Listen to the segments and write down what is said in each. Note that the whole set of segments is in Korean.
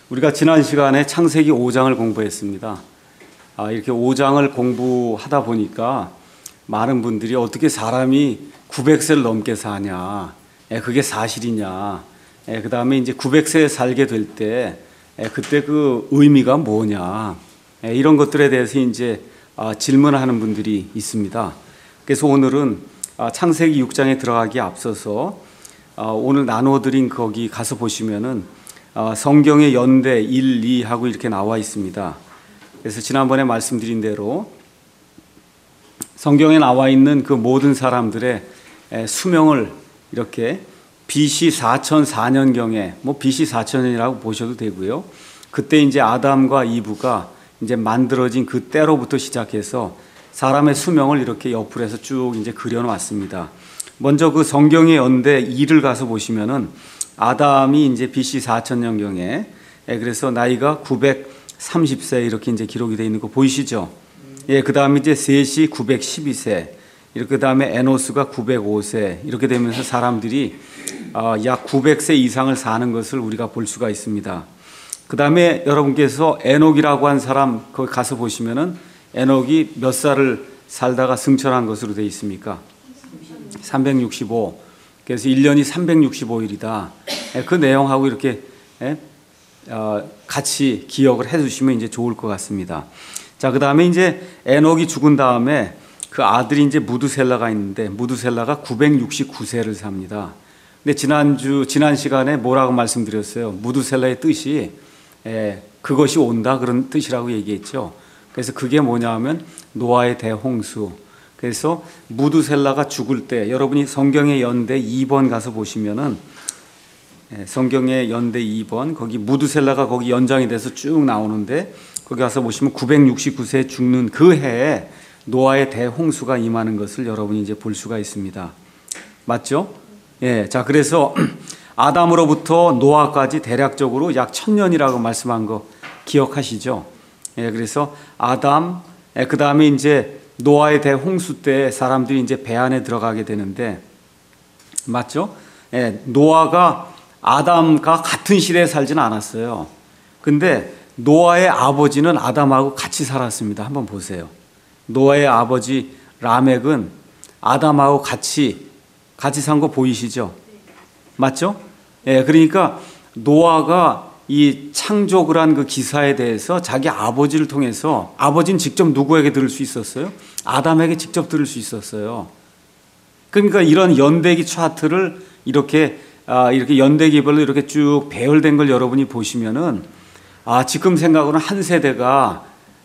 우리가 지난 시간에 창세기 5장을 공부했습니다. 이렇게 5장을 공부하다 보니까 많은 분들이 어떻게 사람이 900세를 넘게 사냐, 그게 사실이냐, 그 다음에 이제 900세 살게 될 때 그때 그 의미가 뭐냐, 이런 것들에 대해서 이제 질문하는 분들이 있습니다. 그래서 오늘은 창세기 6장에 들어가기에 앞서서 오늘 나눠드린 거기 가서 보시면은 성경의 연대 1, 2 하고 이렇게 나와 있습니다. 그래서 지난번에 말씀드린 대로 성경에 나와 있는 그 모든 사람들의 수명을 이렇게 BC 4004년경에 BC 4000년이라고 보셔도 되고요. 그때 이제 아담과 이브가 이제 만들어진 그 때로부터 시작해서 사람의 수명을 이렇게 옆으로 해서 쭉 이제 그려놨습니다. 먼저 그 성경의 연대 2를 가서 보시면은 아담이 이제 BC 4000년경에 그래서 나이가 930세 이렇게 이제 기록이 되어 있는 거 보이시죠? 그 다음에 이제 셋이 912세, 이렇게 그 다음에 에노스가 905세 이렇게 되면서 사람들이 약 900세 이상을 사는 것을 우리가 볼 수가 있습니다. 그 다음에 여러분께서 에녹이라고 한 사람 거기 가서 보시면은 에녹이 몇 살을 살다가 승천한 것으로 되어 있습니까? 365. 그래서 1년이 365일이다. 그 내용하고 이렇게 같이 기억을 해 주시면 이제 좋을 것 같습니다. 자, 그 다음에 이제 에녹이 죽은 다음에 그 아들이 이제 무두셀라가 있는데 무두셀라가 969세를 삽니다. 근데 지난 시간에 뭐라고 말씀드렸어요? 무두셀라의 뜻이 그것이 온다 그런 뜻이라고 얘기했죠. 그래서 그게 뭐냐 하면 노아의 대홍수. 그래서 무두셀라가 죽을 때 여러분이 성경의 연대 2번 가서 보시면은 성경의 연대 2번 거기 무두셀라가 거기 연장이 돼서 쭉 나오는데 거기 가서 보시면 969세에 죽는 그 해에 노아의 대홍수가 임하는 것을 여러분이 이제 볼 수가 있습니다. 맞죠? 자, 그래서 아담으로부터 노아까지 대략적으로 약 1000년이라고 말씀한 거 기억하시죠? 그래서 아담, 그 다음에 이제 노아의 대홍수 때 사람들이 이제 배 안에 들어가게 되는데, 맞죠? 노아가 아담과 같은 시대에 살지는 않았어요. 근데 노아의 아버지는 아담하고 같이 살았습니다. 한번 보세요. 노아의 아버지 라멕은 아담하고 같이 산 거 보이시죠? 맞죠? 그러니까 노아가 이 창조를 한 그 기사에 대해서 자기 아버지를 통해서 아버지는 직접 누구에게 들을 수 있었어요? 아담에게 직접 들을 수 있었어요. 그러니까 이런 연대기 차트를 이렇게 연대기별로 이렇게 쭉 배열된 걸 여러분이 보시면은 지금 생각으로는 한 세대가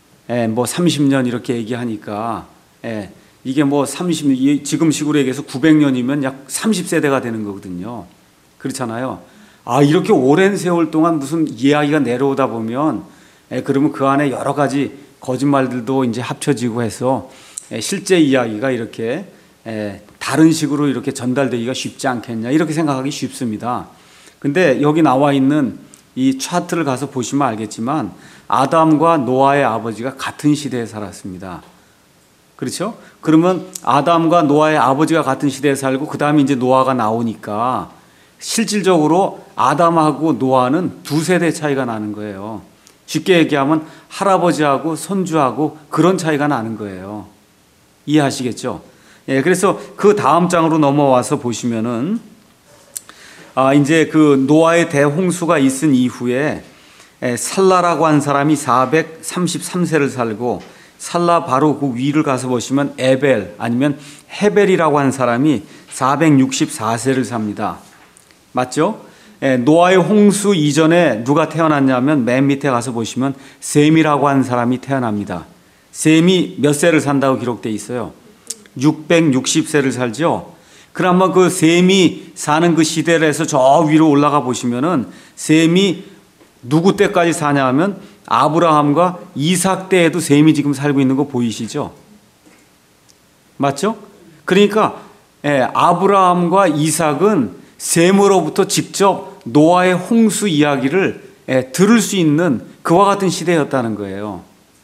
30년 이렇게 얘기하니까 이게 지금 식으로 얘기해서 900년이면 약 30세대가 되는 거거든요. 그렇잖아요. 이렇게 오랜 세월 동안 무슨 이야기가 내려오다 보면 그러면 그 안에 여러 가지 거짓말들도 이제 합쳐지고 해서 실제 이야기가 이렇게 다른 식으로 이렇게 전달되기가 쉽지 않겠냐 이렇게 생각하기 쉽습니다. 근데 여기 나와 있는 이 차트를 가서 보시면 알겠지만 아담과 노아의 아버지가 같은 시대에 살았습니다. 그렇죠? 그러면 아담과 노아의 아버지가 같은 시대에 살고 그 다음에 이제 노아가 나오니까 실질적으로 아담하고 노아는 두 세대 차이가 나는 거예요. 쉽게 얘기하면 할아버지하고 손주하고 그런 차이가 나는 거예요. 이해하시겠죠? 그래서 그 다음 장으로 넘어와서 보시면은 이제 그 노아의 대홍수가 있은 이후에 살라라고 한 사람이 433세를 살고 살라 바로 그 위를 가서 보시면 에벨 아니면 헤벨이라고 한 사람이 464세를 삽니다. 맞죠? 노아의 홍수 이전에 누가 태어났냐면 맨 밑에 가서 보시면 셈이라고 하는 사람이 태어납니다. 셈이 몇 세를 산다고 기록되어 있어요? 660세를 살죠? 그러면 그 셈이 사는 그 시대를 해서 저 위로 올라가 보시면은 셈이 누구 때까지 사냐 하면 아브라함과 이삭 때에도 셈이 지금 살고 있는 거 보이시죠? 맞죠? 그러니까 아브라함과 이삭은 셈으로부터 직접 노아의 홍수 이야기를 들을 수 있는 그와 같은 시대였다는 거예요.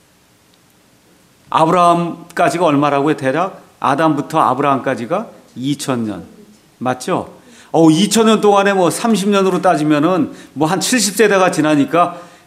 아브라함까지가 얼마라고요? 대략 아담부터 아브라함까지가 2000년. 맞죠? 2000년 동안에 30년으로 따지면은 한 70세대가 지나니까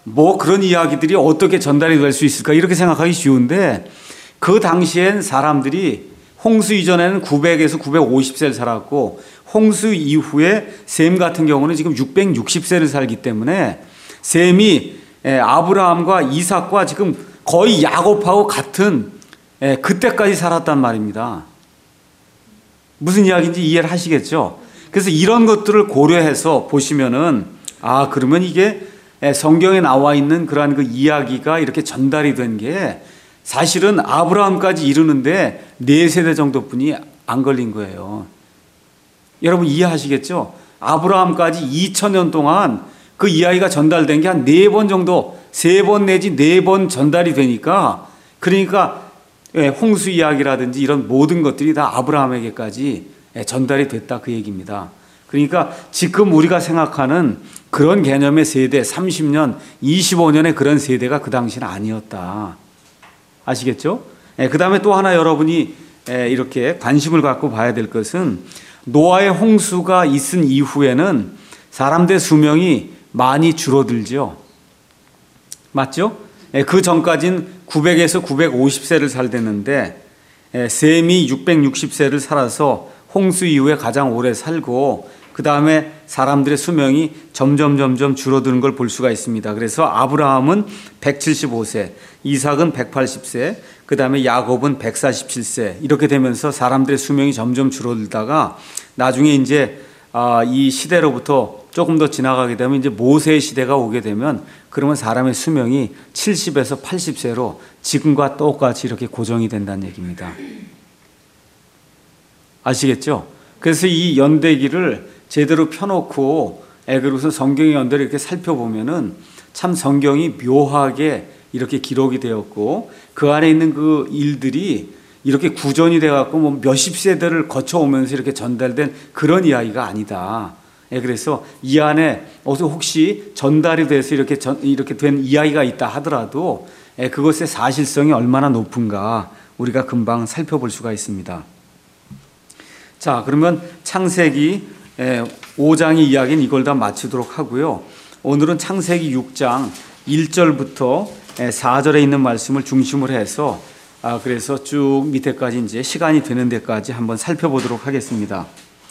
뭐 그런 이야기들이 어떻게 전달이 될 수 있을까 이렇게 생각하기 쉬운데 그 당시엔 사람들이 홍수 이전에는 900에서 950세를 살았고 홍수 이후에 셈 같은 경우는 지금 660세를 살기 때문에 셈이 아브라함과 이삭과 지금 거의 야곱하고 같은 그때까지 살았단 말입니다. 무슨 이야기인지 이해를 하시겠죠? 그래서 이런 것들을 고려해서 보시면은 그러면 이게 성경에 나와 있는 그러한 그 이야기가 이렇게 전달이 된 게 사실은 아브라함까지 이르는데 4세대 정도뿐이 안 걸린 거예요. 여러분 이해하시겠죠? 아브라함까지 2000년 동안 그 이야기가 전달된 게 한 4번 정도, 3번 내지 4번 전달이 되니까 그러니까 홍수 이야기라든지 이런 모든 것들이 다 아브라함에게까지 전달이 됐다 그 얘기입니다. 그러니까 지금 우리가 생각하는 그런 개념의 세대, 30년, 25년의 그런 세대가 그 당시는 아니었다. 아시겠죠? 그 다음에 또 하나 여러분이 이렇게 관심을 갖고 봐야 될 것은 노아의 홍수가 있은 이후에는 사람들의 수명이 많이 줄어들죠. 맞죠? 그 전까지는 900에서 950세를 살았는데 셈이 660세를 살아서 홍수 이후에 가장 오래 살고 그 다음에 사람들의 수명이 점점 줄어드는 걸 볼 수가 있습니다. 그래서 아브라함은 175세, 이삭은 180세, 그 다음에 야곱은 147세 이렇게 되면서 사람들의 수명이 점점 줄어들다가 나중에 이제 이 시대로부터 조금 더 지나가게 되면 이제 모세의 시대가 오게 되면 그러면 사람의 수명이 70에서 80세로 지금과 똑같이 이렇게 고정이 된다는 얘기입니다. 아시겠죠? 그래서 이 연대기를 제대로 펴놓고 그리고서 성경의 연대를 이렇게 살펴보면은 참 성경이 묘하게 이렇게 기록이 되었고 그 안에 있는 그 일들이 이렇게 구전이 돼갖고 뭐 몇십 세대를 거쳐오면서 이렇게 전달된 그런 이야기가 아니다. 그래서 이 안에 혹시 전달이 돼서 이렇게 된 이야기가 있다 하더라도 그것의 사실성이 얼마나 높은가 우리가 금방 살펴볼 수가 있습니다. 자, 그러면 창세기 5장의 이야기는 이걸 다 마치도록 하고요. 오늘은 창세기 6장 1절부터 4절에 있는 말씀을 중심으로 해서 그래서 쭉 밑에까지 이제 시간이 되는 데까지 한번 살펴보도록 하겠습니다.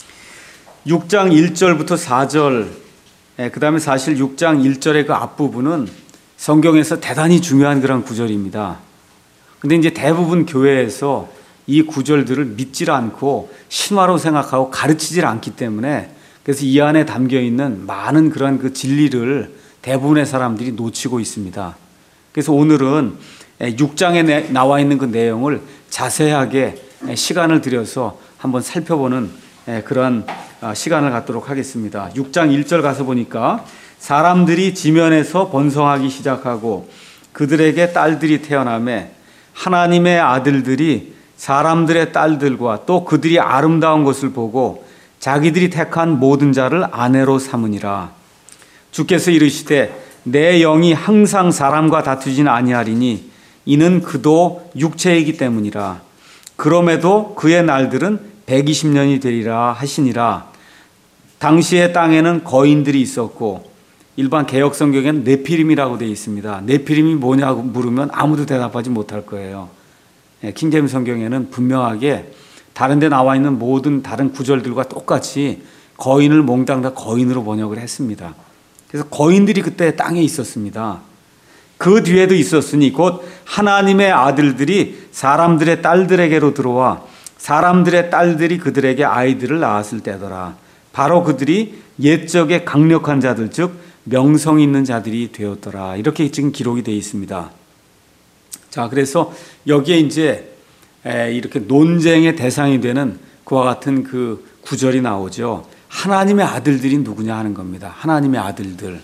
6장 1절부터 4절, 그 다음에 사실 6장 1절의 그 앞부분은 성경에서 대단히 중요한 그런 구절입니다. 근데 이제 대부분 교회에서 이 구절들을 믿질 않고 신화로 생각하고 가르치질 않기 때문에 그래서 이 안에 담겨 있는 많은 그런 그 진리를 대부분의 사람들이 놓치고 있습니다. 그래서 오늘은 6장에 나와 있는 그 내용을 자세하게 시간을 들여서 한번 살펴보는 그런 시간을 갖도록 하겠습니다. 6장 1절 가서 보니까 사람들이 지면에서 번성하기 시작하고 그들에게 딸들이 태어나매 하나님의 아들들이 사람들의 딸들과 또 그들이 아름다운 것을 보고 자기들이 택한 모든 자를 아내로 삼으니라. 주께서 이르시되 내 영이 항상 사람과 다투진 아니하리니 이는 그도 육체이기 때문이라. 그럼에도 그의 날들은 120년이 되리라 하시니라. 당시의 땅에는 거인들이 있었고 일반 개역 성경에는 네피림이라고 되어 있습니다. 네피림이 뭐냐고 물으면 아무도 대답하지 못할 거예요. 킹제임스 성경에는 분명하게 다른 데 나와 있는 모든 다른 구절들과 똑같이 거인을 몽땅 다 거인으로 번역을 했습니다. 그래서 거인들이 그때 땅에 있었습니다. 그 뒤에도 있었으니 곧 하나님의 아들들이 사람들의 딸들에게로 들어와 사람들의 딸들이 그들에게 아이들을 낳았을 때더라. 바로 그들이 옛적의 강력한 자들 즉 명성 있는 자들이 되었더라. 이렇게 지금 기록이 되어 있습니다. 자, 그래서 여기에 이제 이렇게 논쟁의 대상이 되는 그와 같은 그 구절이 나오죠. 하나님의 아들들이 누구냐 하는 겁니다. 하나님의 아들들.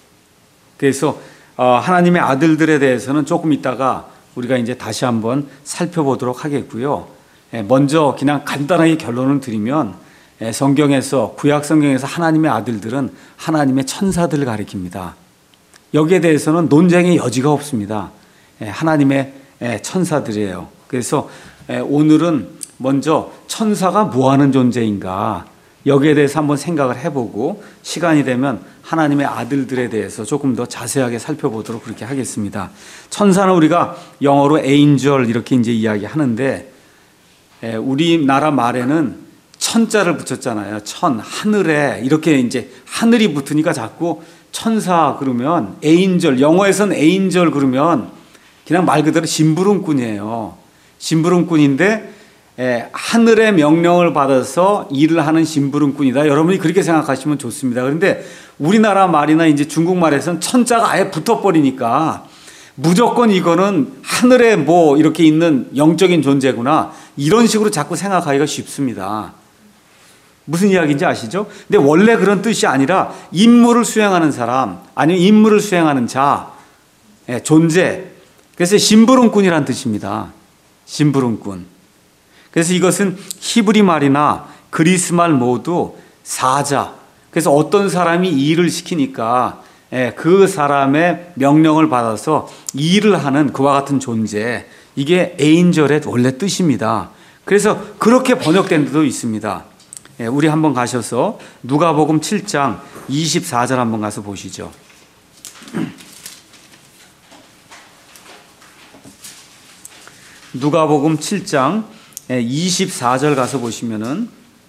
그래서 하나님의 아들들에 대해서는 조금 있다가 우리가 이제 다시 한번 살펴보도록 하겠고요. 먼저 그냥 간단하게 결론을 드리면 성경에서 구약 성경에서 하나님의 아들들은 하나님의 천사들을 가리킵니다. 여기에 대해서는 논쟁의 여지가 없습니다. 하나님의 천사들이에요. 그래서 오늘은 먼저 천사가 뭐 하는 존재인가 여기에 대해서 한번 생각을 해보고 시간이 되면 하나님의 아들들에 대해서 조금 더 자세하게 살펴보도록 그렇게 하겠습니다. 천사는 우리가 영어로 에인절 이렇게 이제 이야기하는데, 우리나라 말에는 천자를 붙였잖아요. 하늘에 이렇게 이제 하늘이 붙으니까 자꾸 천사 그러면 에인절, 영어에서는 에인절 그러면 그냥 말 그대로 심부름꾼이에요. 심부름꾼인데 하늘의 명령을 받아서 일을 하는 심부름꾼이다. 여러분이 그렇게 생각하시면 좋습니다. 그런데 우리나라 말이나 이제 중국말에서는 천자가 아예 붙어버리니까 무조건 이거는 하늘에 뭐 이렇게 있는 영적인 존재구나, 이런 식으로 자꾸 생각하기가 쉽습니다. 무슨 이야기인지 아시죠? 근데 원래 그런 뜻이 아니라 임무를 수행하는 사람, 아니면 임무를 수행하는 자, 존재. 그래서 심부름꾼이란 뜻입니다. 심부름꾼. 그래서 이것은 히브리 말이나 그리스 말 모두 사자. 그래서 어떤 사람이 일을 시키니까 그 사람의 명령을 받아서 일을 하는 그와 같은 존재, 이게 에인절의 원래 뜻입니다. 그래서 그렇게 번역된 데도 있습니다. 우리 한번 가셔서 누가복음 7장 24절 한번 가서 보시죠. 누가복음 7장 24절 가서 보시면은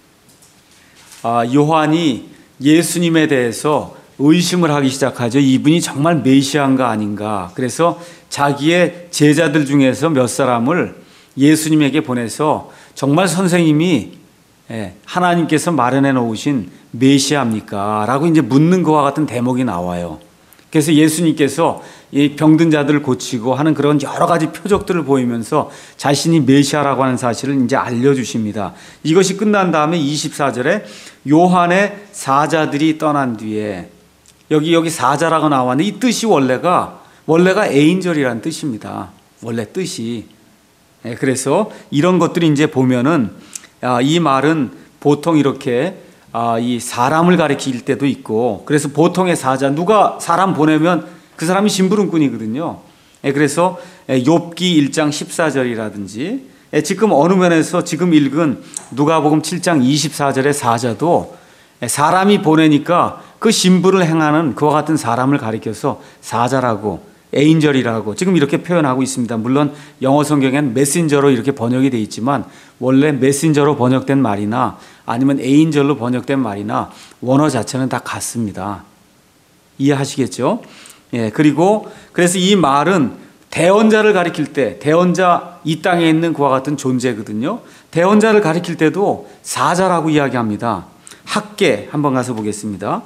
요한이 예수님에 대해서 의심을 하기 시작하죠. 이분이 정말 메시아인가 아닌가. 그래서 자기의 제자들 중에서 몇 사람을 예수님에게 보내서 정말 선생님이 하나님께서 마련해 놓으신 메시아입니까? 라고 이제 묻는 것과 같은 대목이 나와요. 그래서 예수님께서 이 병든 자들을 고치고 하는 그런 여러 가지 표적들을 보이면서 자신이 메시아라고 하는 사실을 이제 알려주십니다. 이것이 끝난 다음에 24절에 요한의 사자들이 떠난 뒤에, 여기 사자라고 나왔는데 이 뜻이 원래가 에인절이라는 뜻입니다. 원래 뜻이. 그래서 이런 것들이 이제 보면은 이 말은 보통 이렇게 이 사람을 가리킬 때도 있고, 그래서 보통의 사자, 누가 사람 보내면 그 사람이 심부름꾼이거든요. 그래서 욥기 1장 14절이라든지 지금 어느 면에서 지금 읽은 누가복음 7장 24절의 사자도 사람이 보내니까 그 심부를 행하는 그와 같은 사람을 가리켜서 사자라고, 에인절이라고 지금 이렇게 표현하고 있습니다. 물론 영어 성경에는 메신저로 이렇게 번역이 되어 있지만 원래 메신저로 번역된 말이나 아니면 에인절로 번역된 말이나 원어 자체는 다 같습니다. 이해하시겠죠? 그리고 그래서 이 말은 대언자를 가리킬 때, 대언자 이 땅에 있는 그와 같은 존재거든요. 대언자를 가리킬 때도 사자라고 이야기합니다. 학계 한번 가서 보겠습니다.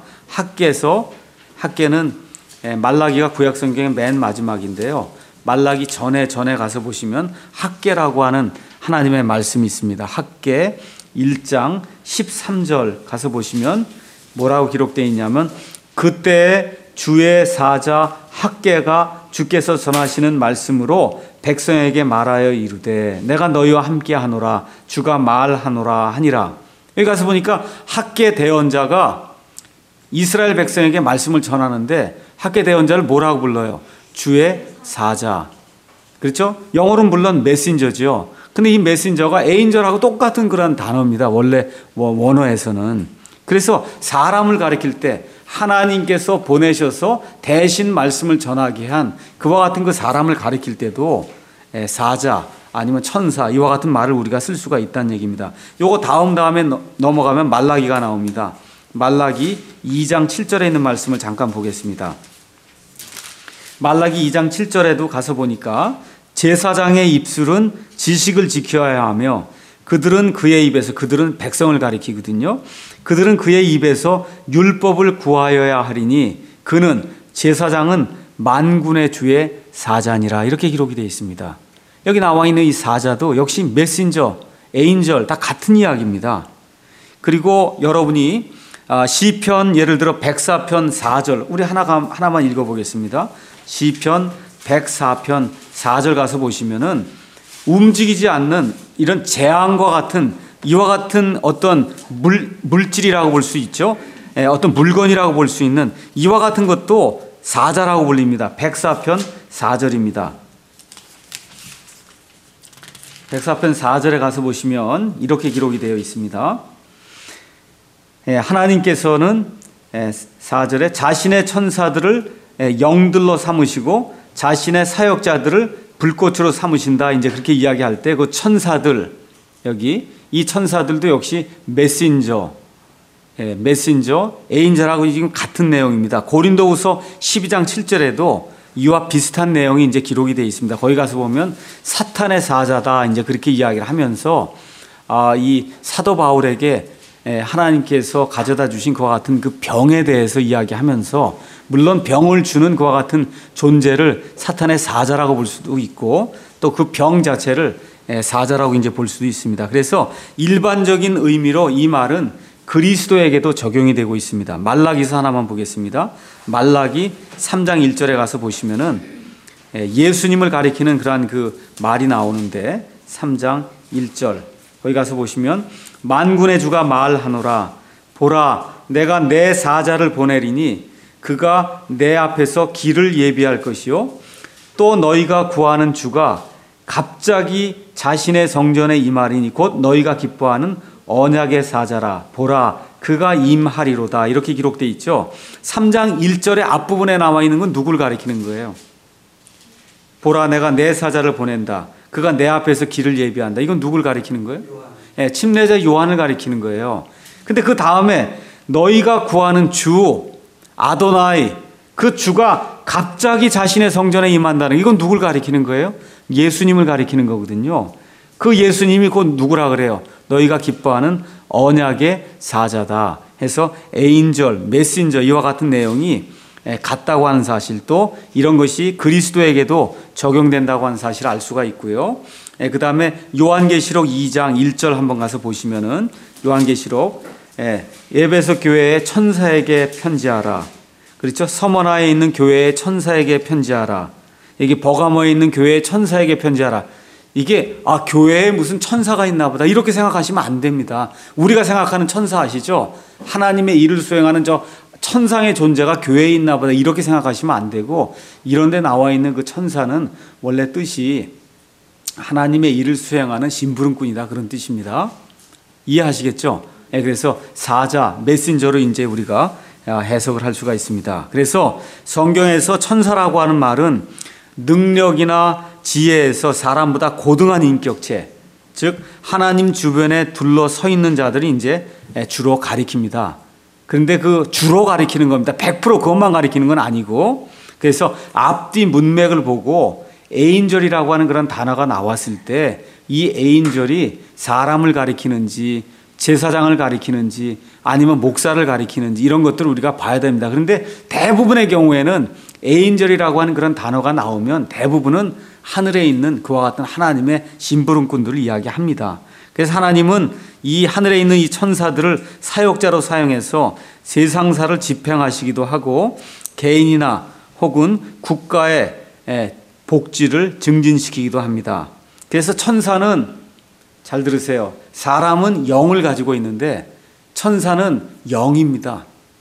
학계는 말라기가 구약 성경의 맨 마지막인데요. 말라기 전에 가서 보시면 학계라고 하는 하나님의 말씀이 있습니다. 학계 1장 13절 가서 보시면 뭐라고 기록되어 있냐면, 그때 주의 사자 학계가 주께서 전하시는 말씀으로 백성에게 말하여 이르되 내가 너희와 함께 하노라, 주가 말하노라 하니라. 여기 가서 보니까 학계 대언자가 이스라엘 백성에게 말씀을 전하는데 학계 대언자를 뭐라고 불러요? 주의 사자. 그렇죠? 영어로는 물론 메신저죠. 근데 이 메신저가 에인절하고 똑같은 그런 단어입니다. 원래 원어에서는. 그래서 사람을 가리킬 때 하나님께서 보내셔서 대신 말씀을 전하게 한 그와 같은 그 사람을 가리킬 때도 사자 아니면 천사, 이와 같은 말을 우리가 쓸 수가 있다는 얘기입니다. 요거 다음에 넘어가면 말라기가 나옵니다. 말라기 2장 7절에 있는 말씀을 잠깐 보겠습니다. 말라기 2장 7절에도 가서 보니까 제사장의 입술은 지식을 지켜야 하며 그들은 그의 입에서, 그들은 백성을 가리키거든요. 그들은 그의 입에서 율법을 구하여야 하리니 그는, 제사장은 만군의 주의 사자니라. 이렇게 기록이 되어 있습니다. 여기 나와 있는 이 사자도 역시 메신저, 에인절 다 같은 이야기입니다. 그리고 여러분이 시편 예를 들어 104편 4절 우리 하나만 읽어보겠습니다. 시편 104편 4절 가서 보시면은 움직이지 않는 이런 재앙과 같은 이와 같은 어떤 물질이라고 볼 수 있죠. 어떤 물건이라고 볼 수 있는 이와 같은 것도 사자라고 불립니다. 104편 4절입니다. 104편 4절에 가서 보시면 이렇게 기록이 되어 있습니다. 하나님께서는 4절에 자신의 천사들을 영들로 삼으시고 자신의 사역자들을 불꽃으로 삼으신다. 이제 그렇게 이야기할 때 그 천사들, 여기 이 천사들도 역시 메신저, 에인절하고 지금 같은 내용입니다. 고린도후서 12장 7절에도 이와 비슷한 내용이 이제 기록이 되어 있습니다. 거기 가서 보면 사탄의 사자다. 이제 그렇게 이야기를 하면서 이 사도 바울에게 하나님께서 가져다 주신 그와 같은 그 병에 대해서 이야기하면서, 물론 병을 주는 그와 같은 존재를 사탄의 사자라고 볼 수도 있고 또 그 병 자체를 사자라고 이제 볼 수도 있습니다. 그래서 일반적인 의미로 이 말은 그리스도에게도 적용이 되고 있습니다. 말라기서 하나만 보겠습니다. 말라기 3장 1절에 가서 보시면은 예수님을 가리키는 그러한 그 말이 나오는데 3장 1절 거기 가서 보시면 만군의 주가 말하노라 보라 내가 내 사자를 보내리니 그가 내 앞에서 길을 예비할 것이요 또 너희가 구하는 주가 갑자기 자신의 성전에 임하리니 곧 너희가 기뻐하는 언약의 사자라 보라 그가 임하리로다. 이렇게 기록되어 있죠. 3장 1절의 앞부분에 나와 있는 건 누굴 가리키는 거예요? 보라 내가 내 사자를 보낸다. 그가 내 앞에서 길을 예비한다. 이건 누굴 가리키는 거예요? 침례자 요한을 가리키는 거예요. 근데 그 다음에 너희가 구하는 주 아도나이 그 주가 갑자기 자신의 성전에 임한다는 이건 누굴 가리키는 거예요? 예수님을 가리키는 거거든요. 그 예수님이 곧 누구라 그래요? 너희가 기뻐하는 언약의 사자다 해서 에인절, 메신저 이와 같은 내용이 같다고 하는 사실, 또 이런 것이 그리스도에게도 적용된다고 하는 사실을 알 수가 있고요. 그 다음에 요한계시록 2장 1절 한번 가서 보시면은 요한계시록 에베소 교회의 천사에게 편지하라. 그렇죠? 서머나에 있는 교회의 천사에게 편지하라. 여기 버가모에 있는 교회의 천사에게 편지하라. 이게 교회에 무슨 천사가 있나 보다 이렇게 생각하시면 안 됩니다. 우리가 생각하는 천사 아시죠? 하나님의 일을 수행하는 저 천상의 존재가 교회에 있나 보다 이렇게 생각하시면 안 되고, 이런 데 나와 있는 그 천사는 원래 뜻이 하나님의 일을 수행하는 심부름꾼이다 그런 뜻입니다. 이해하시겠죠? 그래서 사자, 메신저로 이제 우리가 해석을 할 수가 있습니다. 그래서 성경에서 천사라고 하는 말은 능력이나 지혜에서 사람보다 고등한 인격체, 즉 하나님 주변에 둘러서 있는 자들이 이제 주로 가리킵니다. 그런데 그 주로 가리키는 겁니다. 100% 그것만 가리키는 건 아니고, 그래서 앞뒤 문맥을 보고 에인절이라고 하는 그런 단어가 나왔을 때 이 에인절이 사람을 가리키는지 제사장을 가리키는지 아니면 목사를 가리키는지 이런 것들을 우리가 봐야 됩니다. 그런데 대부분의 경우에는 에인절이라고 하는 그런 단어가 나오면 대부분은 하늘에 있는 그와 같은 하나님의 심부름꾼들을 이야기합니다. 그래서 하나님은 이 하늘에 있는 이 천사들을 사역자로 사용해서 세상사를 집행하시기도 하고 개인이나 혹은 국가의 복지를 증진시키기도 합니다. 그래서 천사는, 잘 들으세요, 사람은 영을 가지고 있는데 천사는 영입니다.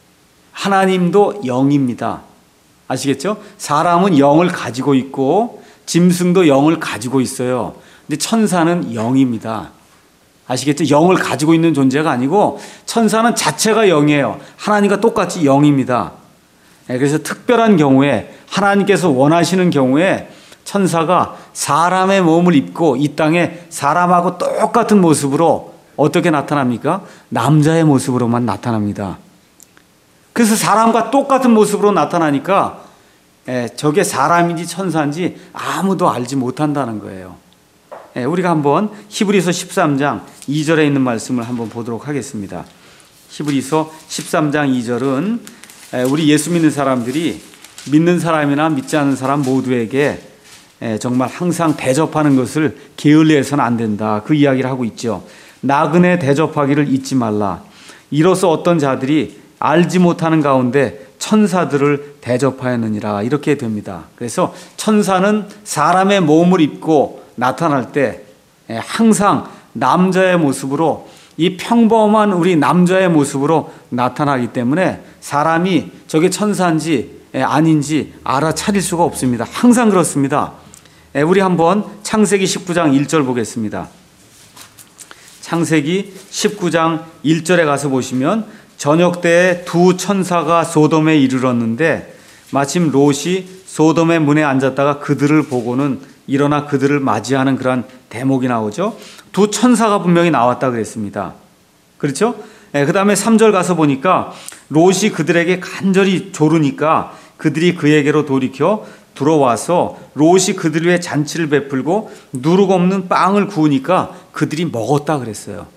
하나님도 영입니다. 아시겠죠? 사람은 영을 가지고 있고 짐승도 영을 가지고 있어요. 근데 천사는 영입니다. 아시겠죠? 영을 가지고 있는 존재가 아니고 천사는 자체가 영이에요. 하나님과 똑같이 영입니다. 그래서 특별한 경우에, 하나님께서 원하시는 경우에 천사가 사람의 몸을 입고 이 땅에 사람하고 똑같은 모습으로 어떻게 나타납니까? 남자의 모습으로만 나타납니다. 그래서 사람과 똑같은 모습으로 나타나니까 저게 사람인지 천사인지 아무도 알지 못한다는 거예요. 우리가 한번 히브리서 13장 2절에 있는 말씀을 한번 보도록 하겠습니다. 히브리서 13장 2절은 우리 예수 믿는 사람들이 믿는 사람이나 믿지 않는 사람 모두에게 정말 항상 대접하는 것을 게을리해서는 안 된다, 그 이야기를 하고 있죠. 나그네 대접하기를 잊지 말라. 이로써 어떤 자들이 알지 못하는 가운데 천사들을 대접하였느니라, 이렇게 됩니다. 그래서 천사는 사람의 몸을 입고 나타날 때 항상 남자의 모습으로, 이 평범한 우리 남자의 모습으로 나타나기 때문에 사람이 저게 천사인지 아닌지 알아차릴 수가 없습니다. 항상 그렇습니다. 우리 한번 창세기 19장 1절 보겠습니다. 창세기 19장 1절에 가서 보시면 저녁 때에 두 천사가 소돔에 이르렀는데 마침 롯이 소돔의 문에 앉았다가 그들을 보고는 일어나 그들을 맞이하는 그런 대목이 나오죠. 두 천사가 분명히 나왔다 그랬습니다. 그렇죠? 그 다음에 3절 가서 보니까 롯이 그들에게 간절히 조르니까 그들이 그에게로 돌이켜 들어와서 롯이 그들 위해 잔치를 베풀고 누룩 없는 빵을 구우니까 그들이 먹었다 그랬어요.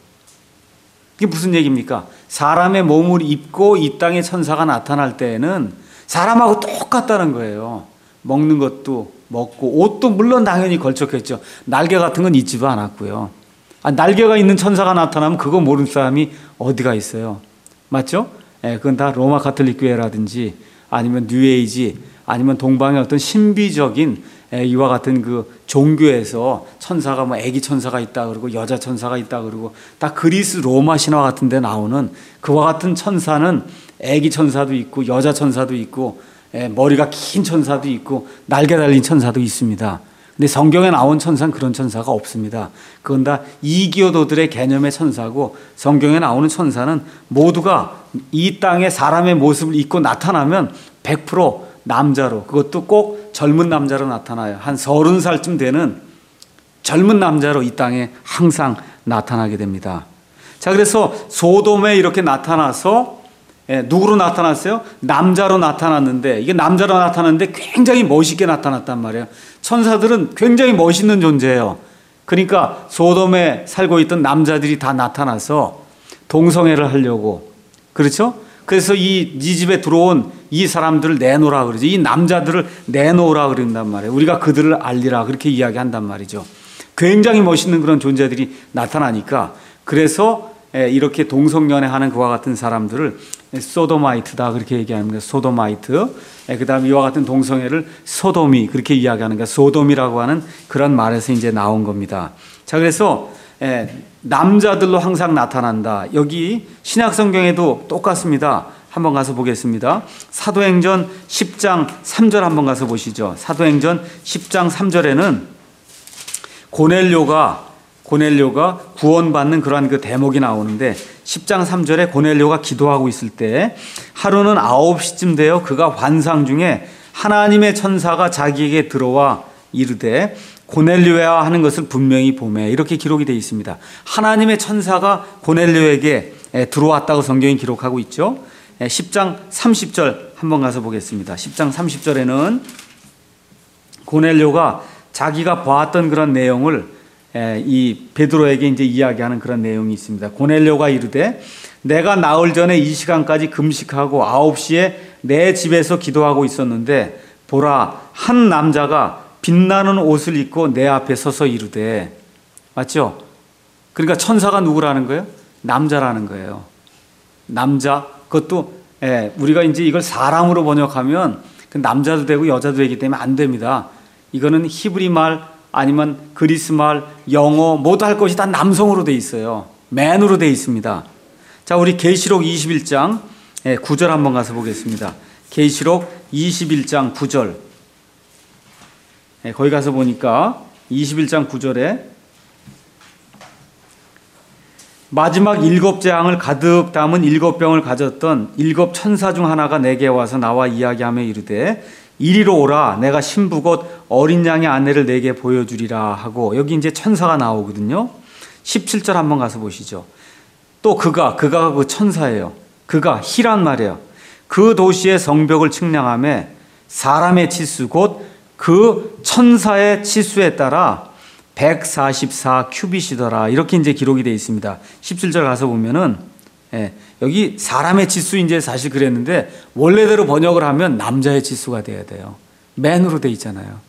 이게 무슨 얘기입니까? 사람의 몸을 입고 이 땅에 천사가 나타날 때에는 사람하고 똑같다는 거예요. 먹는 것도 먹고 옷도 물론 당연히 걸쳤겠죠. 날개 같은 건 있지도 않았고요. 날개가 있는 천사가 나타나면 그거 모르는 사람이 어디가 있어요. 맞죠? 그건 다 로마 가톨릭 교회라든지 아니면 뉴에이지 아니면 동방의 어떤 신비적인 이와 같은 그 종교에서 천사가 뭐 애기 천사가 있다 그러고 여자 천사가 있다 그러고 다 그리스 로마 신화 같은 데 나오는 그와 같은 천사는 애기 천사도 있고 여자 천사도 있고 머리가 긴 천사도 있고 날개 달린 천사도 있습니다. 근데 성경에 나온 천사는 그런 천사가 없습니다. 그건 다 이교도들의 개념의 천사고 성경에 나오는 천사는 모두가 이 땅에 사람의 모습을 입고 나타나면 100% 남자로, 그것도 꼭 젊은 남자로 나타나요. 한 30살쯤 되는 젊은 남자로 이 땅에 항상 나타나게 됩니다. 자, 그래서 소돔에 이렇게 나타나서 누구로 나타났어요? 남자로 나타났는데, 이게 남자로 나타났는데 굉장히 멋있게 나타났단 말이에요. 천사들은 굉장히 멋있는 존재예요. 그러니까 소돔에 살고 있던 남자들이 다 나타나서 동성애를 하려고, 그렇죠? 그래서 이 집에 들어온 이 사람들을 내놓으라 그러죠. 이 남자들을 내놓으라 그런단 말이에요. 우리가 그들을 알리라 그렇게 이야기한단 말이죠. 굉장히 멋있는 그런 존재들이 나타나니까, 그래서 이렇게 동성연애하는 그와 같은 사람들을 소도마이트다 그렇게 얘기합니다. 소도마이트. 그 다음에 이와 같은 동성애를 소돔이 그렇게 이야기하는 거야. 소돔이라고 하는 그런 말에서 이제 나온 겁니다. 자, 그래서 남자들로 항상 나타난다. 여기 신약성경에도 똑같습니다. 한번 가서 보겠습니다. 사도행전 10장 3절 한번 가서 보시죠. 사도행전 10장 3절에는 고넬료가 구원받는 그러한 그 대목이 나오는데 10장 3절에 고넬료가 기도하고 있을 때 하루는 9시쯤 되어 그가 환상 중에 하나님의 천사가 자기에게 들어와 이르되 고넬료야 하는 것을 분명히 보매, 이렇게 기록이 되어 있습니다. 하나님의 천사가 고넬료에게 들어왔다고 성경이 기록하고 있죠. 10장 30절 한번 가서 보겠습니다. 10장 30절에는 고넬료가 자기가 보았던 그런 내용을 이 베드로에게 이제 이야기하는 그런 내용이 있습니다. 고넬료가 이르되 내가 나흘 전에 이 시간까지 금식하고 9시에 내 집에서 기도하고 있었는데 보라, 한 남자가 빛나는 옷을 입고 내 앞에 서서 이르되, 맞죠? 그러니까 천사가 누구라는 거예요? 남자라는 거예요. 남자. 그것도 우리가 이제 이걸 사람으로 번역하면 그 남자도 되고 여자도 되기 때문에 안 됩니다. 이거는 히브리 말 아니면 그리스 말, 영어 모두 할 것이 다 남성으로 돼 있어요. 맨으로 돼 있습니다. 자, 우리 계시록 21장 9절 한번 가서 보겠습니다. 계시록 21장 9절. 거기 가서 보니까 21장 9절에 마지막 7재앙을 가득 담은 7병을 가졌던 7 천사 중 하나가 내게 와서 나와 이야기하며 이르되 이리로 오라, 내가 신부 곧 어린 양의 아내를 내게 보여주리라 하고, 여기 이제 천사가 나오거든요. 17절 한번 가서 보시죠. 또 그가 그 천사예요. 그가 희란 말이에요. 그 도시의 성벽을 측량하며 사람의 치수 곧 그 천사의 치수에 따라 144 큐빗이더라. 이렇게 이제 기록이 되어 있습니다. 17절 가서 보면은 여기 사람의 치수 이제 사실 그랬는데 원래대로 번역을 하면 남자의 치수가 돼야 돼요. 맨으로 돼 있잖아요.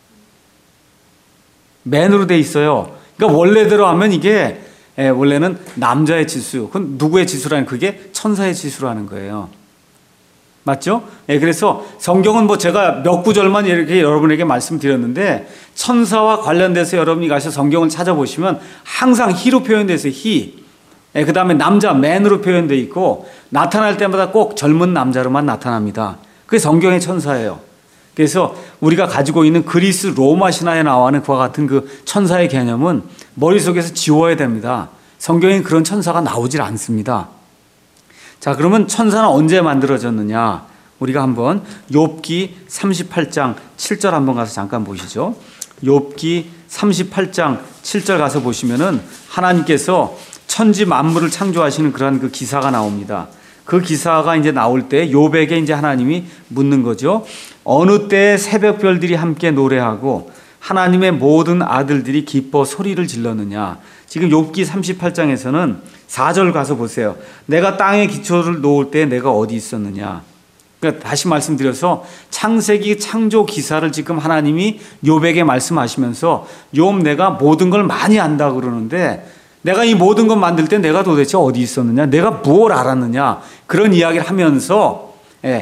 맨으로 돼 있어요. 그러니까 원래대로 하면 이게 원래는 남자의 치수. 그건 누구의 치수라는, 그게 천사의 치수라는 거예요. 맞죠? 그래서 성경은 뭐 제가 몇 구절만 이렇게 여러분에게 말씀드렸는데 천사와 관련돼서 여러분이 가서 성경을 찾아보시면 항상 히로 표현되어 있어요. 히. 그 다음에 남자, 맨으로 표현되어 있고 나타날 때마다 꼭 젊은 남자로만 나타납니다. 그게 성경의 천사예요. 그래서 우리가 가지고 있는 그리스 로마 신화에 나와는 그와 같은 그 천사의 개념은 머릿속에서 지워야 됩니다. 성경에 그런 천사가 나오질 않습니다. 자, 그러면 천사는 언제 만들어졌느냐? 우리가 한번 욥기 38장 7절 한번 가서 잠깐 보시죠. 욥기 38장 7절 가서 보시면은 하나님께서 천지 만물을 창조하시는 그런 그 기사가 나옵니다. 그 기사가 이제 나올 때 욥에게 이제 하나님이 묻는 거죠. 어느 때에 새벽별들이 함께 노래하고 하나님의 모든 아들들이 기뻐 소리를 질렀느냐. 지금 욥기 38장에서는 4절 가서 보세요. 내가 땅에 기초를 놓을 때 내가 어디 있었느냐. 그러니까 다시 말씀드려서 창세기 창조 기사를 지금 하나님이 욥에게 말씀하시면서 욥 내가 모든 걸 많이 안다 그러는데 내가 이 모든 것 만들 때 내가 도대체 어디 있었느냐, 내가 무엇을 알았느냐, 그런 이야기를 하면서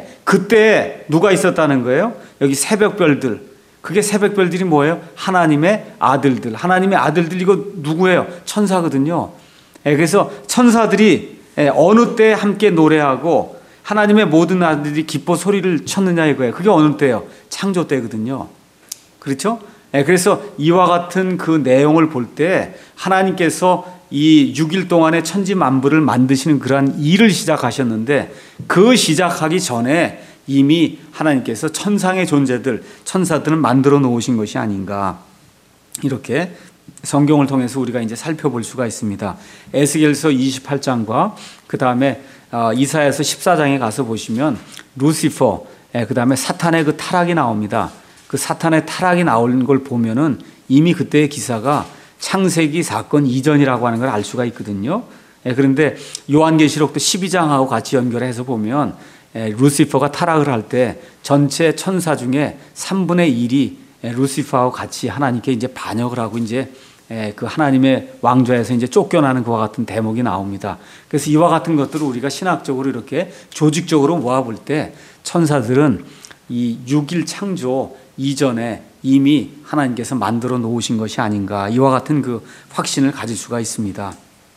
그때 누가 있었다는 거예요? 여기 새벽별들. 그게 새벽별들이 뭐예요? 하나님의 아들들. 하나님의 아들들 이거 누구예요? 천사거든요. 그래서 천사들이 어느 때 함께 노래하고 하나님의 모든 아들들이 기뻐 소리를 쳤느냐 이거예요. 그게 어느 때예요? 창조 때거든요. 그렇죠? 그래서 이와 같은 그 내용을 볼 때 하나님께서 이 6일 동안에 천지 만물을 만드시는 그러한 일을 시작하셨는데 그 시작하기 전에 이미 하나님께서 천상의 존재들, 천사들을 만들어 놓으신 것이 아닌가. 이렇게 성경을 통해서 우리가 이제 살펴볼 수가 있습니다. 에스겔서 28장과 그 다음에 이사야서 14장에 가서 보시면 루시퍼, 그 다음에 사탄의 그 타락이 나옵니다. 그 사탄의 타락이 나오는 걸 보면은 이미 그때의 기사가 창세기 사건 이전이라고 하는 걸 알 수가 있거든요. 그런데 요한계시록도 12장하고 같이 연결해서 보면 루시퍼가 타락을 할 때 전체 천사 중에 3분의 1이 루시퍼하고 같이 하나님께 이제 반역을 하고 이제 그 하나님의 왕좌에서 이제 쫓겨나는 그와 같은 대목이 나옵니다. 그래서 이와 같은 것들을 우리가 신학적으로 이렇게 조직적으로 모아볼 때 천사들은 이 6일 창조 이전에 이미 하나님께서 만들어 놓으신 것이 아닌가, 이와 같은 그 확신을 가질 수가 있습니다.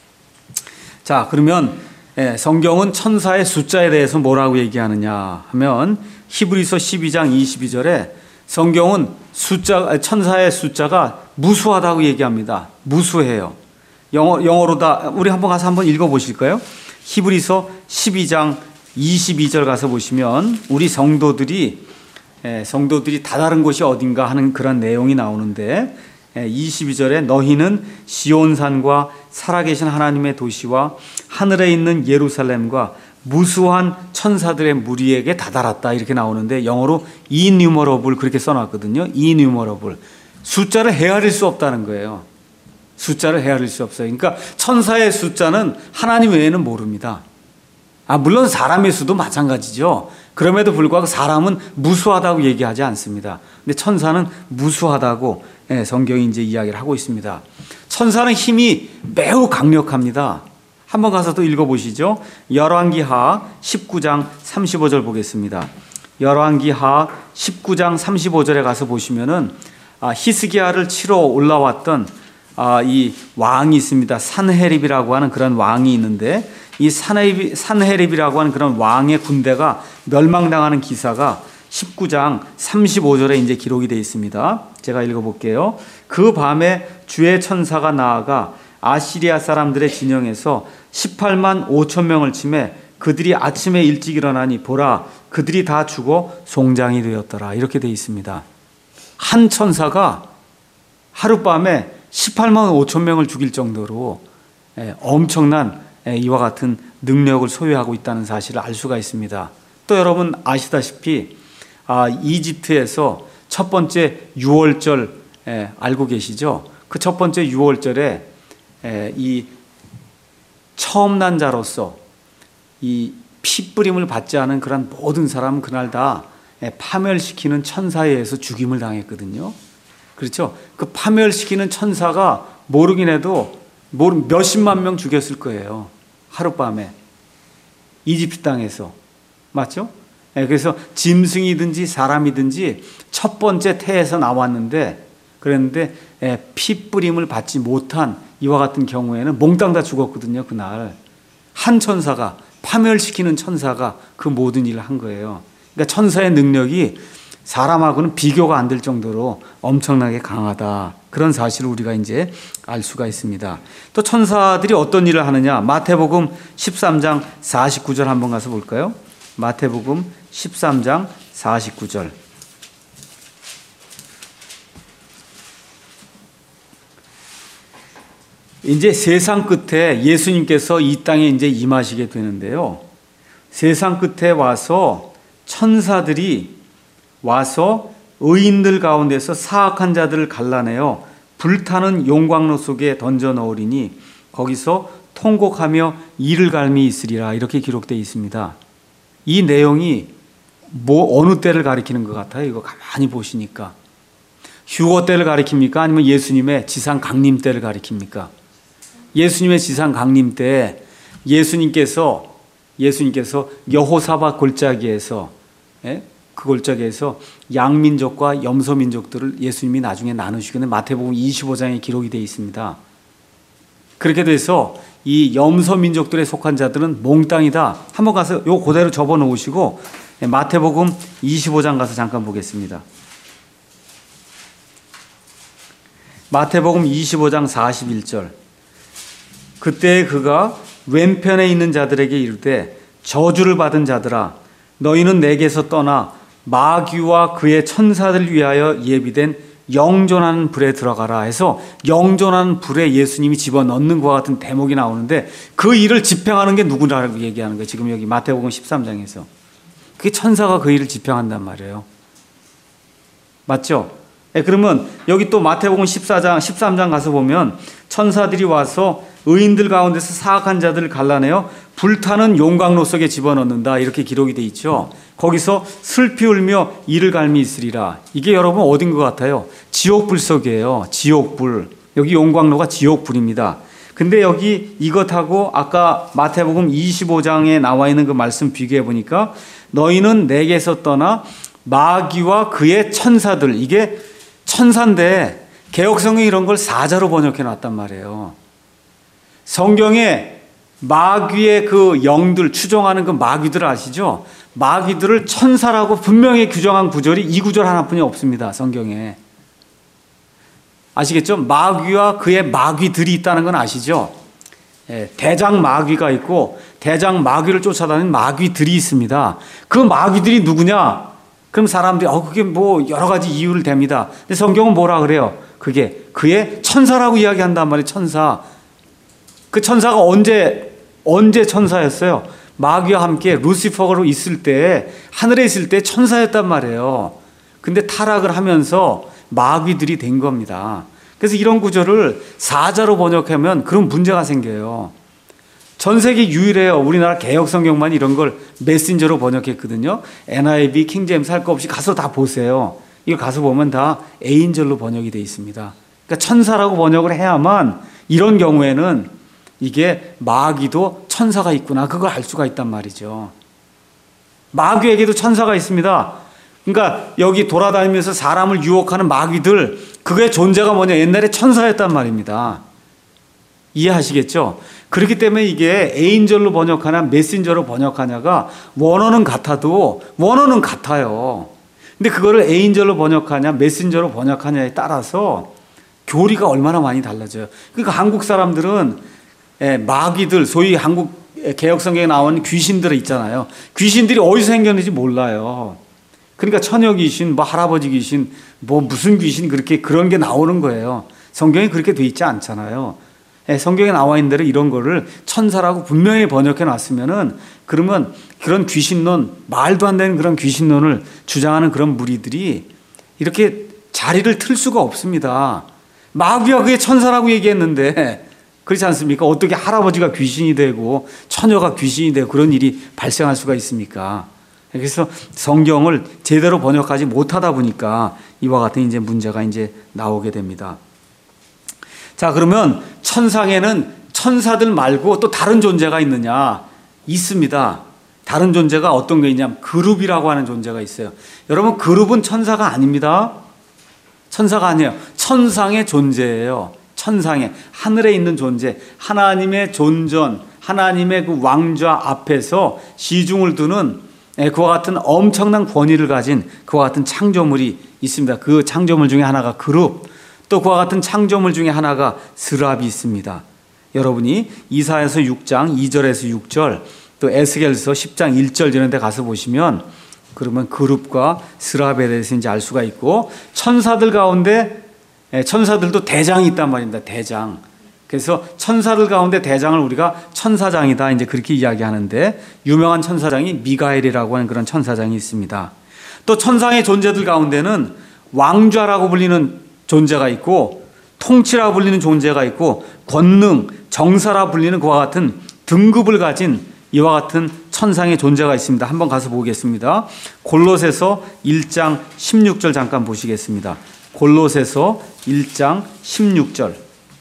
자, 그러면 성경은 천사의 숫자에 대해서 뭐라고 얘기하느냐 하면 히브리서 12장 22절에 성경은 천사의 숫자가 무수하다고 얘기합니다. 무수해요. 영어로다. 우리 한번 가서 한번 읽어보실까요? 히브리서 12장 22절 가서 보시면 우리 성도들이 다다른 곳이 어딘가 하는 그런 내용이 나오는데 22절에 너희는 시온산과 살아계신 하나님의 도시와 하늘에 있는 예루살렘과 무수한 천사들의 무리에게 다다랐다 이렇게 나오는데 영어로 innumerable 그렇게 써놨거든요. innumerable. 숫자를 헤아릴 수 없다는 거예요. 숫자를 헤아릴 수 없어요. 그러니까 천사의 숫자는 하나님 외에는 모릅니다. 물론 사람의 수도 마찬가지죠. 그럼에도 불구하고 사람은 무수하다고 얘기하지 않습니다. 근데 천사는 무수하다고 성경이 이제 이야기를 하고 있습니다. 천사는 힘이 매우 강력합니다. 한번 가서 또 읽어보시죠. 열왕기하 19장 35절 보겠습니다. 열왕기하 19장 35절에 가서 보시면은 히스기야를 치러 올라왔던 이 왕이 있습니다. 산헤립이라고 하는 그런 왕이 있는데 이 산헤립이라고 하는 그런 왕의 군대가 멸망당하는 기사가 19장 35절에 이제 기록이 되어 있습니다. 제가 읽어볼게요. 그 밤에 주의 천사가 나아가 아시리아 사람들의 진영에서 18만 5천 명을 치매 그들이 아침에 일찍 일어나니 보라 그들이 다 죽어 송장이 되었더라. 이렇게 되어 있습니다. 한 천사가 하룻밤에 18만 5천 명을 죽일 정도로 엄청난 이와 같은 능력을 소유하고 있다는 사실을 알 수가 있습니다. 또 여러분 아시다시피 이집트에서 첫 번째 유월절 알고 계시죠? 그 첫 번째 유월절에 이 처음 난 자로서 이 피뿌림을 받지 않은 그런 모든 사람은 그날 다 파멸시키는 천사에 의해서 죽임을 당했거든요. 그렇죠? 그 파멸시키는 천사가 모르긴 해도 몇십만 명 죽였을 거예요. 하룻밤에. 이집트 땅에서. 맞죠? 그래서 짐승이든지 사람이든지 첫 번째 태에서 나왔는데 그랬는데 피뿌림을 받지 못한 이와 같은 경우에는 몽땅 다 죽었거든요. 그날. 한 천사가 파멸시키는 천사가 그 모든 일을 한 거예요. 그러니까 천사의 능력이 사람하고는 비교가 안 될 정도로 엄청나게 강하다. 그런 사실을 우리가 이제 알 수가 있습니다. 또 천사들이 어떤 일을 하느냐? 마태복음 13장 49절 한번 가서 볼까요? 마태복음 13장 49절. 이제 세상 끝에 예수님께서 이 땅에 이제 임하시게 되는데요. 세상 끝에 와서 천사들이 와서 의인들 가운데서 사악한 자들을 갈라내어 불타는 용광로 속에 던져 넣으리니 거기서 통곡하며 이를 갈미 있으리라. 이렇게 기록되어 있습니다. 이 내용이 어느 때를 가리키는 것 같아요? 이거 가만히 보시니까 휴거 때를 가리킵니까? 아니면 예수님의 지상 강림 때를 가리킵니까? 예수님의 지상 강림 때 예수님께서 여호사밧 골짜기에서 그 골짜기에서 양민족과 염소민족들을 예수님이 나중에 나누시기는 마태복음 25장에 기록이 되어 있습니다. 그렇게 돼서 이 염소민족들에 속한 자들은 몽땅이다. 한번 가서 요 그대로 접어 놓으시고 마태복음 25장 가서 잠깐 보겠습니다. 마태복음 25장 41절. 그때 그가 왼편에 있는 자들에게 이르되 저주를 받은 자들아 너희는 내게서 떠나 마귀와 그의 천사들 위하여 예비된 영존하는 불에 들어가라 해서 영존하는 불에 예수님이 집어넣는 것과 같은 대목이 나오는데 그 일을 집행하는 게 누구라고 얘기하는 거예요. 지금 여기 마태복음 13장에서. 그게 천사가 그 일을 집행한단 말이에요. 맞죠? 그러면 여기 또 마태복음 13장 가서 보면 천사들이 와서 의인들 가운데서 사악한 자들을 갈라내어 불타는 용광로 속에 집어넣는다. 이렇게 기록이 돼 있죠. 거기서 슬피 울며 이를 갈미 있으리라. 이게 여러분 어딘 것 같아요? 지옥불 속이에요. 지옥불. 여기 용광로가 지옥불입니다. 근데 여기 이것하고 아까 마태복음 25장에 나와 있는 그 말씀 비교해 보니까 너희는 내게서 떠나 마귀와 그의 천사들. 이게 천사인데 개역성경이 이런 걸 사자로 번역해 놨단 말이에요. 성경에 마귀의 그 영들 추종하는 그 마귀들 아시죠? 마귀들을 천사라고 분명히 규정한 구절이 이 구절 하나뿐이 없습니다. 성경에. 아시겠죠? 마귀와 그의 마귀들이 있다는 건 아시죠? 대장 마귀가 있고 대장 마귀를 쫓아다니는 마귀들이 있습니다. 그 마귀들이 누구냐? 그럼 사람들이 그게 뭐 여러 가지 이유를 댑니다. 근데 성경은 뭐라 그래요? 그게 그의 천사라고 이야기한단 말이에요. 천사. 그 천사가 언제 천사였어요? 마귀와 함께 루시퍼로 있을 때, 하늘에 있을 때 천사였단 말이에요. 근데 타락을 하면서 마귀들이 된 겁니다. 그래서 이런 구절을 사자로 번역하면 그런 문제가 생겨요. 전 세계 유일해요. 우리나라 개역성경만 이런 걸 메신저로 번역했거든요. NIV, 킹제임스 할 거 없이 가서 다 보세요. 이거 가서 보면 다 에인절로 번역이 되어 있습니다. 그러니까 천사라고 번역을 해야만 이런 경우에는 이게 마귀도 천사가 있구나. 그걸 알 수가 있단 말이죠. 마귀에게도 천사가 있습니다. 그러니까 여기 돌아다니면서 사람을 유혹하는 마귀들, 그의 존재가 뭐냐? 옛날에 천사였단 말입니다. 이해하시겠죠? 그렇기 때문에 이게 에인절로 번역하냐 메신저로 번역하냐가 원어는 같아도 원어는 같아요. 근데 그거를 에인절로 번역하냐 메신저로 번역하냐에 따라서 교리가 얼마나 많이 달라져요. 그러니까 한국 사람들은 마귀들, 소위 한국 개역성경에 나오는 귀신들 있잖아요. 귀신들이 어디서 생겼는지 몰라요. 그러니까 처녀 귀신, 뭐 할아버지 귀신, 뭐 무슨 귀신 그런 게 나오는 거예요. 성경에 그렇게 돼 있지 않잖아요. 성경에 나와 있는 대로 이런 거를 천사라고 분명히 번역해 놨으면은 그러면 그런 귀신론, 말도 안 되는 그런 귀신론을 주장하는 그런 무리들이 이렇게 자리를 틀 수가 없습니다. 마귀와 그의 천사라고 얘기했는데 그렇지 않습니까? 어떻게 할아버지가 귀신이 되고 처녀가 귀신이 되고 그런 일이 발생할 수가 있습니까? 그래서 성경을 제대로 번역하지 못하다 보니까 이와 같은 이제 문제가 이제 나오게 됩니다. 자, 그러면 천상에는 천사들 말고 또 다른 존재가 있느냐? 있습니다. 다른 존재가 어떤 게 있냐면 그룹이라고 하는 존재가 있어요. 여러분, 그룹은 천사가 아닙니다. 천사가 아니에요. 천상의 존재예요. 천상에 하늘에 있는 존재, 하나님의 존전, 하나님의 그 왕좌 앞에서 시중을 두는 그와 같은 엄청난 권위를 가진 그와 같은 창조물이 있습니다. 그 창조물 중에 하나가 그룹, 또 그와 같은 창조물 중에 하나가 스랍이 있습니다. 여러분이 이사야서 6장 2절에서 6절, 또 에스겔서 10장 1절 이런 데 가서 보시면 그러면 그룹과 스랍에 대해서 이제 알 수가 있고, 천사들 가운데 천사들도 대장이 있단 말입니다. 대장. 그래서 천사들 가운데 대장을 우리가 천사장이다 이제 그렇게 이야기하는데, 유명한 천사장이 미가엘이라고 하는 그런 천사장이 있습니다. 또 천상의 존재들 가운데는 왕좌라고 불리는 존재가 있고, 통치라고 불리는 존재가 있고, 권능, 정사라 불리는 그와 같은 등급을 가진 이와 같은 천상의 존재가 있습니다. 한번 가서 보겠습니다. 골로새서 1장 16절 잠깐 보시겠습니다. 골로새서 1장 16절.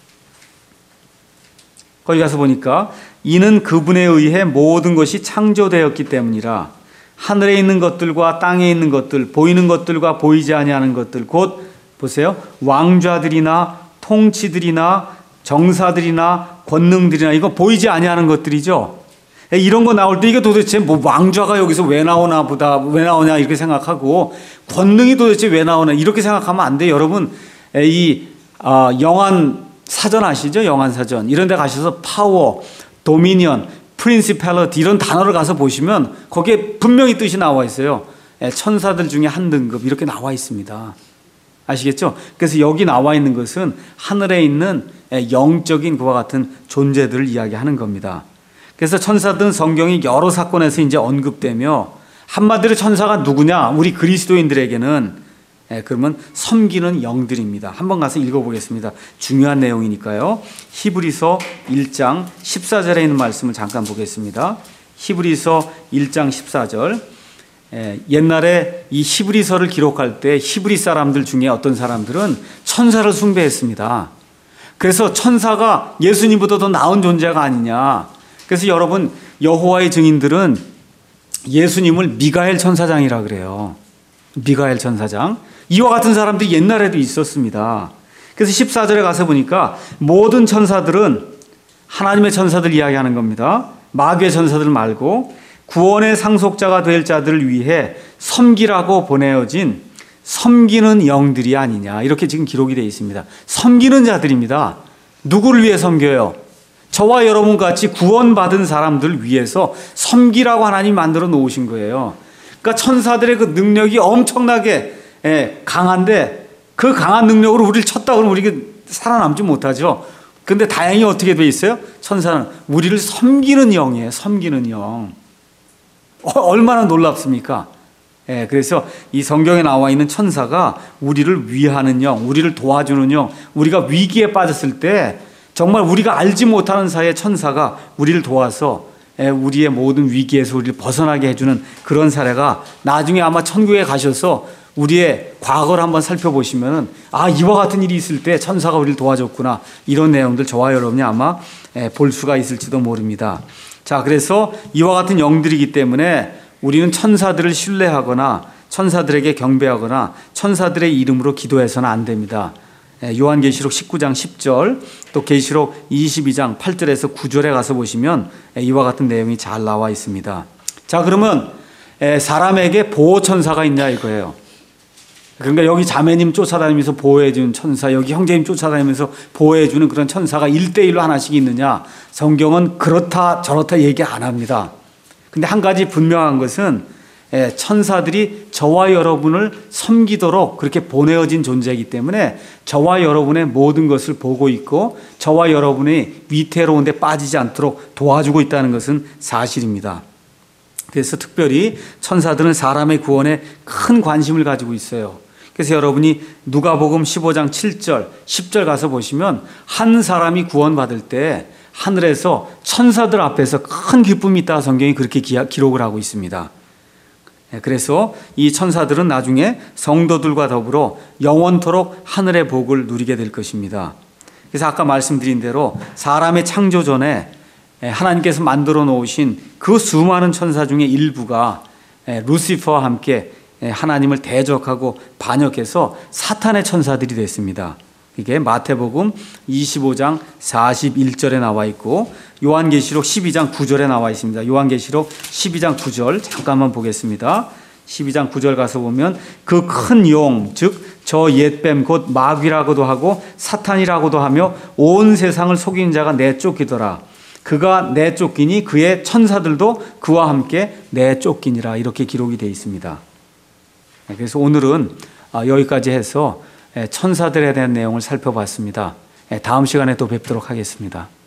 거기 가서 보니까 이는 그분에 의해 모든 것이 창조되었기 때문이라. 하늘에 있는 것들과 땅에 있는 것들, 보이는 것들과 보이지 아니하는 것들, 곧 보세요, 왕좌들이나 통치들이나 정사들이나 권능들이나, 이거 보이지 아니하는 것들이죠. 이런 거 나올 때 이게 도대체 뭐 왕좌가 여기서 왜 나오나 보다, 왜 나오냐 이렇게 생각하고, 권능이 도대체 왜 나오나 이렇게 생각하면 안 돼요. 여러분, 이 영한 사전 아시죠? 영한 사전 이런 데 가셔서 파워, 도미니언, 프린시팔리티 이런 단어를 가서 보시면 거기에 분명히 뜻이 나와 있어요. 천사들 중에 한 등급 이렇게 나와 있습니다. 아시겠죠? 그래서 여기 나와 있는 것은 하늘에 있는 영적인 그와 같은 존재들을 이야기하는 겁니다. 그래서 천사들은 성경이 여러 사건에서 이제 언급되며, 한마디로 천사가 누구냐? 우리 그리스도인들에게는 그러면 섬기는 영들입니다. 한번 가서 읽어보겠습니다. 중요한 내용이니까요. 히브리서 1장 14절에 있는 말씀을 잠깐 보겠습니다. 히브리서 1장 14절. 옛날에 이 히브리서를 기록할 때 히브리 사람들 중에 어떤 사람들은 천사를 숭배했습니다. 그래서 천사가 예수님보다 더 나은 존재가 아니냐. 그래서 여러분, 여호와의 증인들은 예수님을 미가엘 천사장이라 그래요. 미가엘 천사장. 이와 같은 사람들이 옛날에도 있었습니다. 그래서 14절에 가서 보니까 모든 천사들은 하나님의 천사들 이야기하는 겁니다. 마귀의 천사들 말고 구원의 상속자가 될 자들을 위해 섬기라고 보내어진 섬기는 영들이 아니냐, 이렇게 지금 기록이 되어 있습니다. 섬기는 자들입니다. 누구를 위해 섬겨요? 저와 여러분 같이 구원받은 사람들 위해서 섬기라고 하나님이 만들어 놓으신 거예요. 그러니까 천사들의 그 능력이 엄청나게 강한데, 그 강한 능력으로 우리를 쳤다 그러면 우리가 살아남지 못하죠. 근데 다행히 어떻게 돼 있어요? 천사는 우리를 섬기는 영이에요. 섬기는 영. 얼마나 놀랍습니까? 그래서 이 성경에 나와 있는 천사가 우리를 위하는 영, 우리를 도와주는 영, 우리가 위기에 빠졌을 때 정말 우리가 알지 못하는 사이에 천사가 우리를 도와서 우리의 모든 위기에서 우리를 벗어나게 해주는 그런 사례가, 나중에 아마 천국에 가셔서 우리의 과거를 한번 살펴보시면 이와 같은 일이 있을 때 천사가 우리를 도와줬구나, 이런 내용들 저와 여러분이 아마 볼 수가 있을지도 모릅니다. 자, 그래서 이와 같은 영들이기 때문에 우리는 천사들을 신뢰하거나 천사들에게 경배하거나 천사들의 이름으로 기도해서는 안 됩니다. 요한계시록 19장 10절, 또 계시록 22장 8절에서 9절에 가서 보시면 이와 같은 내용이 잘 나와 있습니다. 자, 그러면 사람에게 보호천사가 있냐 이거예요. 그러니까 여기 자매님 쫓아다니면서 보호해주는 천사, 여기 형제님 쫓아다니면서 보호해주는 그런 천사가 1대1로 하나씩 있느냐? 성경은 그렇다 저렇다 얘기 안 합니다. 근데 한 가지 분명한 것은 천사들이 저와 여러분을 섬기도록 그렇게 보내어진 존재이기 때문에 저와 여러분의 모든 것을 보고 있고 저와 여러분이 위태로운 데 빠지지 않도록 도와주고 있다는 것은 사실입니다. 그래서 특별히 천사들은 사람의 구원에 큰 관심을 가지고 있어요. 그래서 여러분이 누가복음 15장 7절, 10절 가서 보시면 한 사람이 구원받을 때 하늘에서 천사들 앞에서 큰 기쁨이 있다, 성경이 그렇게 기록을 하고 있습니다. 그래서 이 천사들은 나중에 성도들과 더불어 영원토록 하늘의 복을 누리게 될 것입니다. 그래서 아까 말씀드린 대로 사람의 창조 전에 하나님께서 만들어 놓으신 그 수많은 천사 중에 일부가 루시퍼와 함께 하나님을 대적하고 반역해서 사탄의 천사들이 됐습니다. 이게 마태복음 25장 41절에 나와 있고 요한계시록 12장 9절에 나와 있습니다. 요한계시록 12장 9절 잠깐만 보겠습니다. 12장 9절 가서 보면 그 큰 용, 즉 저 옛뱀 곧 마귀라고도 하고 사탄이라고도 하며 온 세상을 속이는 자가 내쫓기더라. 그가 내쫓기니 그의 천사들도 그와 함께 내쫓기니라. 이렇게 기록이 되어 있습니다. 그래서 오늘은 여기까지 해서 천사들에 대한 내용을 살펴봤습니다. 다음 시간에 또 뵙도록 하겠습니다.